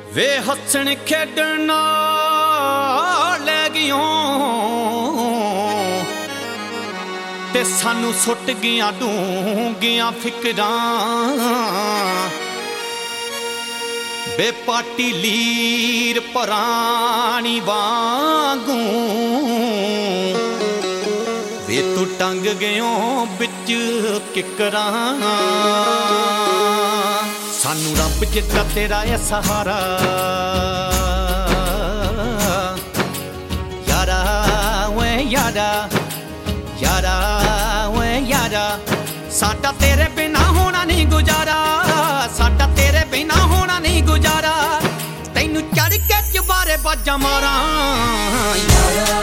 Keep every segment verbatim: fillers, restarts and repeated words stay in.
वे हसन खेडण नाल लै गियों ते सानू सुट गियां डूंगियां फिकरां वे पाटी लीर परानी वांगू वे तू टंग गयों बिच किकरां सानू रब जिद्दा तेरा है सहारा यारा वे यारा यारा वे यारा साडा तेरे बिना होना नहीं गुजारा साडा तेरे बिना होना नहीं गुजारा तैनू चढ़ के चबारे बाजा मारा यारा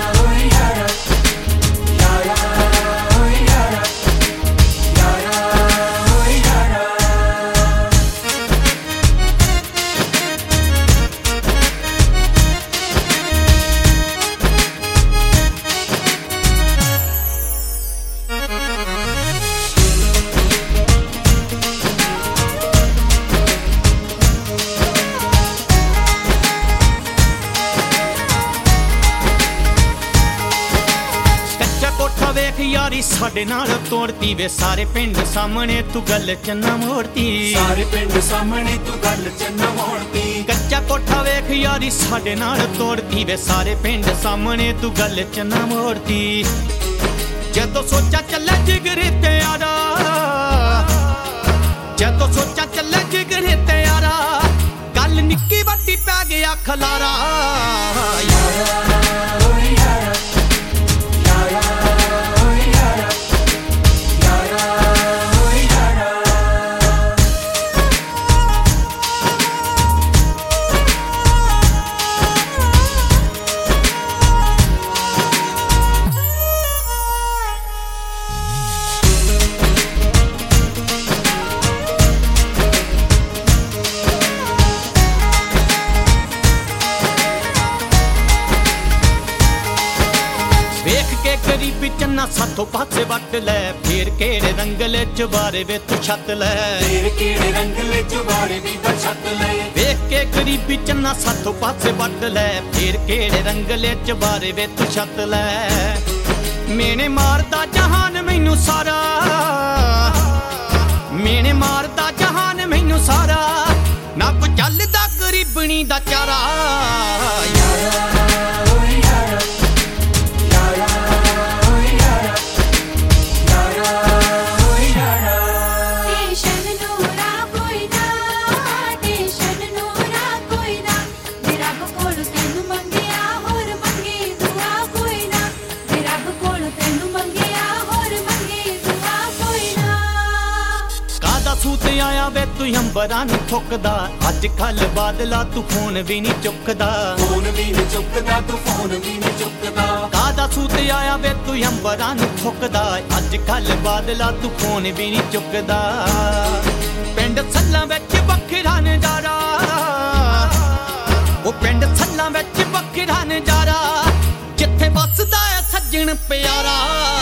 वेख यारी साडे नाल तोड़ती वे सारे पिंड सामने तू गल चन्ना मोड़ती सारे पिंड सामने तू गल चन्ना मोड़ती कच्चा कोठा वेख यारी साडे नाल तोड़ती वे सारे पिंड सामने तू गल चन्ना मोड़ती जदों सोचा चले जिगरे ते यारा जदों सोचा चले जिगरे ते यारा गल निक्की वड्डी पै गया खलारा यारा गरीबी चन्ना साथों पासे वट लै फिर केड़े रंगले चबारे वे तू छत लै फिर केड़े रंगले चबारे वी तू छत लै वेख के गरीबी चन्ना साथों पासे वट लै फिर केड़े रंगले चबारे वे तू छत लै मेने मारदा जहान मैनू सारा मेने मारदा जहान मैनू सारा ना कोई चलदा गरीबनी दा चारा यारा सूत आया वे तू अंबरां नी ठुकदा अज कल बादला तू फोन भी नहीं चुकदा फोन भी नहीं चुकदा तू फोन भी नहीं चुकदा कादा सूत आया वे तू अंबरां नी ठुकदा अज कल बादला तू फोन भी नहीं चुकदा पिंड सल्लां विच बखरा नजारा ओ पिंड सल्लां विच बखरा नजारा जिथे बसदा है सज्जन प्यारा।